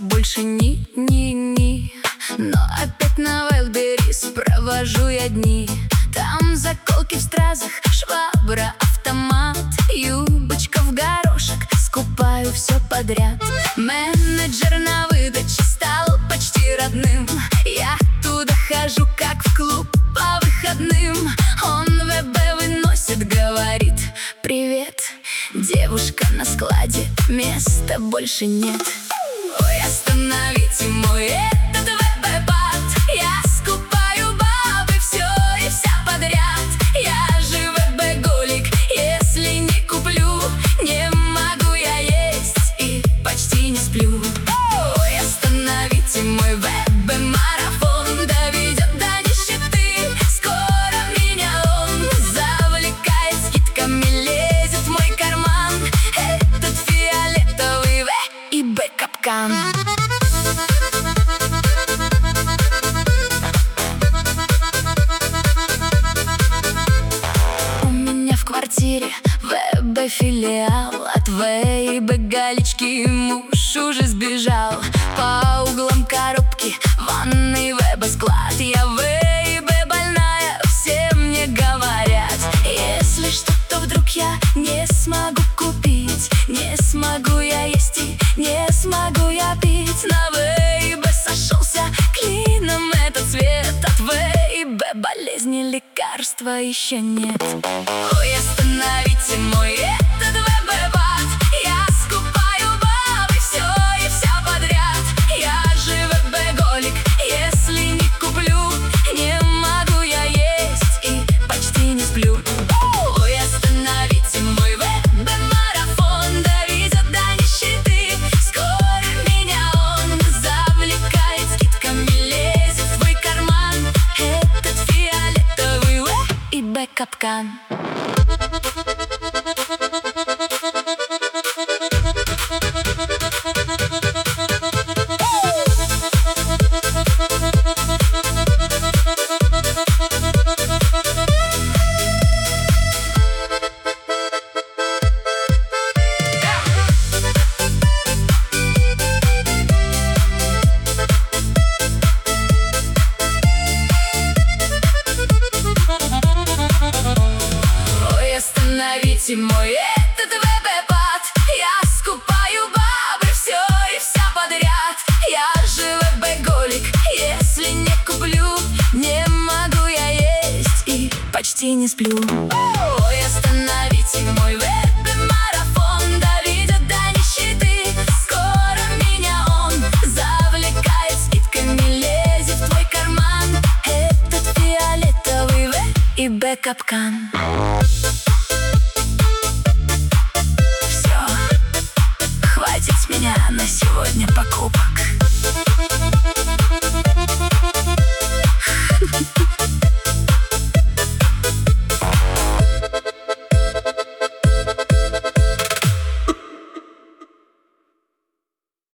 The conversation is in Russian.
больше ни. Но опять на Wildberries провожу я дни. Там заколки в стразах, швабра, автомат, юбочка в горошек, скупаю все подряд. Менеджер на выдаче стал почти родным. Я туда хожу, как в клуб по выходным. Он ВБ выносит, говорит: привет, девушка на складе, места больше нет. Ой, остановите мой этот ВБ-бат. Я скупаю бабы все и вся подряд. Я же ВБ-голик, если не куплю, не могу я есть и почти не сплю. Ой, остановите мой ВБ-марафон, доведет до нищеты. Скоро меня он завлекает, скидками лезет в мой карман. Этот фиолетовый и Б-капкан. У меня в квартире ВБ-филиал. От ВБ галечки муж уже сбежал. По углам коробки, ванной ВБ-склад. Я ВБ больная, все мне говорят. Если что-то вдруг я не смогу купить, не смогу я есть и не смогу я пить, на ВБ сошелся клином этот свет. От ВБ болезни лекарства еще нет. Ой, остановите мой этот ВБ-бат. Я скупаю бабы все и вся подряд. Я же ВБ-голик, если не куплю, не могу я есть и почти не сплю. Ой, остановите мой ВБ-марафон, доведет до нищеты. Скоро меня он завлекает, скидками лезет в твой карман. Этот фиолетовый и Б-капкан. Остановите мой этот ВБ-бат. Я скупаю бабы все и вся подряд. Я же ВБ-голик, если не куплю, не могу я есть и почти не сплю. Ой, остановите мой ВБ-марафон, доведет до нищеты. Скоро меня он завлекает, скидками лезет в твой карман. Этот фиолетовый и Б-капкан.